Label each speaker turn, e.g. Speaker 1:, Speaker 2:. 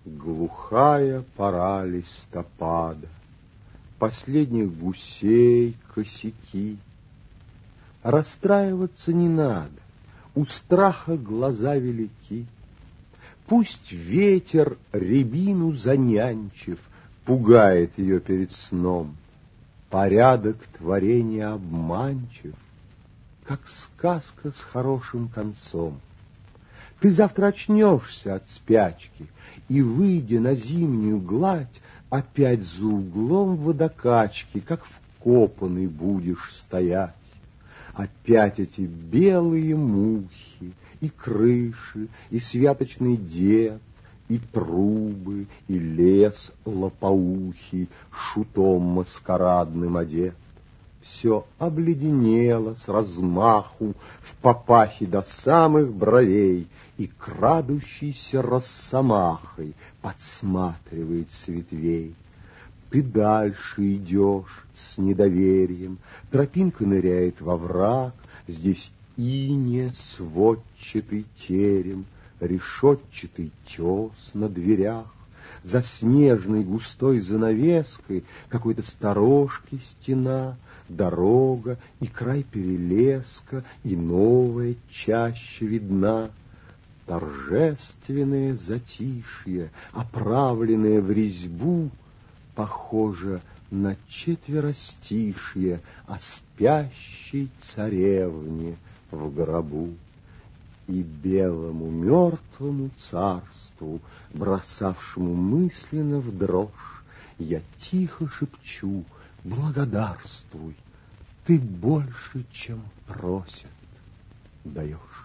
Speaker 1: Глухая пора листопада, последних гусей косяки. Расстраиваться не надо, у страха глаза велики. Пусть ветер, рябину занянчив, пугает ее перед сном. Порядок творения обманчив, как сказка с хорошим концом. Ты завтра очнешься от спячки и, выйдя на зимнюю гладь, опять за углом водокачки, как вкопанный будешь стоять. Опять эти белые мухи, и крыши, и святочный дед, и трубы, и лес лопоухий, шутом маскарадным одет. Все обледенело с размаху в папахе до самых бровей, и крадущейся росомахой подсматривает с ветвей. Ты дальше идешь с недоверием, тропинка ныряет во враг, здесь ине сводчатый терем, решетчатый тес на дверях, за снежной густой занавеской какой-то сторожки стена, дорога и край перелеска, и новая чаще видна. Торжественное затишье, оправленное в резьбу, похоже на четверостишье о спящей царевне в гробу. И белому мертвому царству, бросавшему мысленно в дрожь, я тихо шепчу: благодарствуй, ты больше, чем просят, даешь.